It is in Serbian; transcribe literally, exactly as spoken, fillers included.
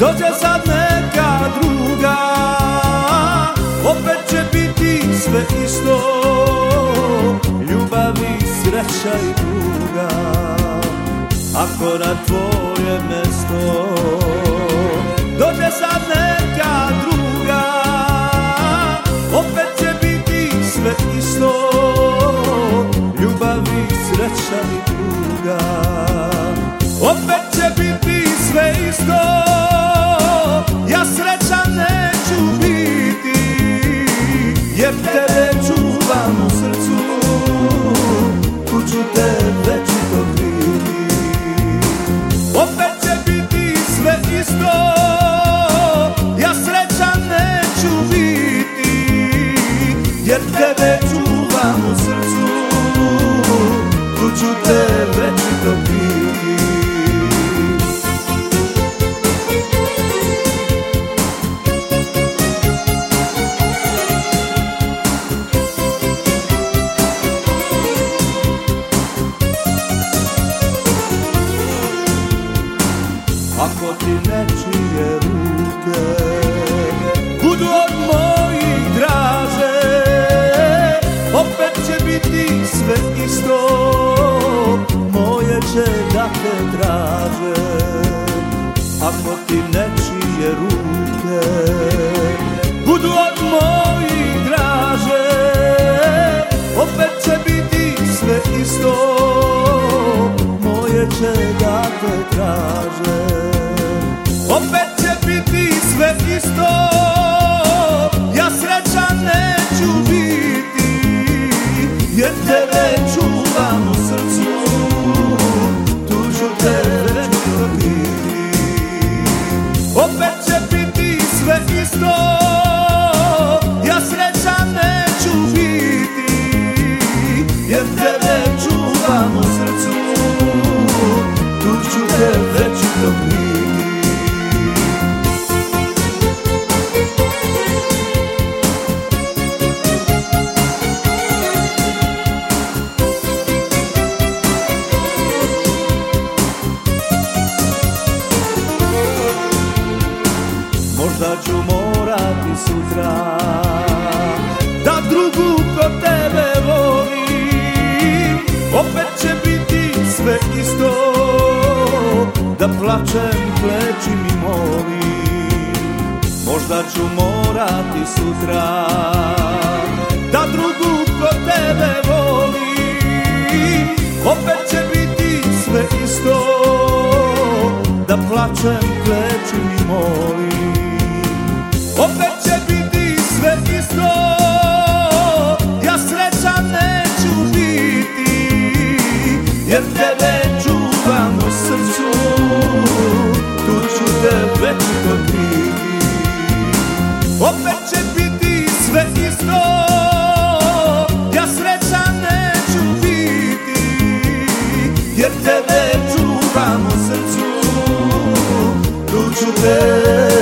dođe sad neka druga, opet će biti sve isto, ljubav i sreća i tuga. Ako na tvoje mesto dođe sad neka druga, opet će biti sve isto, ljubav i sreća i tuga. Opet će biti sve isto, ja srećan neću biti, jer tebe čuvam u srcu, tu ću te večito kriti. Opet će biti sve isto, ja srećan neću biti, jer tebe čuvam u srcu, tu ću te večito kriti. Ako ti nečije ruke budu od mojih draže, opet će biti sve isto, moje će da te traže. Ako ti nečije ruke budu od mojih draže, opet će biti sve isto, moje će da te traže. Opet će biti sve isto, ja srećan neću biti, jer tebe čuvam u srcu, tu ću te večito kriti. Opet će biti sve isto, ja srećan neću biti, jer tebe čuvam u srcu, tu ću te večito kriti. Možda ću morati sutra da drugu kod tebe volim, opet će biti sve isto, da plačem, klečim i molim. Možda ću morati sutra da drugu kod tebe volim, opet će biti sve isto, da plačem, klečim i molim. Opet će biti sve isto, ja srećan neću biti, jer tebe čuvam u srcu, tu ću te večito kriti. Opet će biti sve isto, ja srećan neću biti, jer tebe čuvam u srcu, tu ću te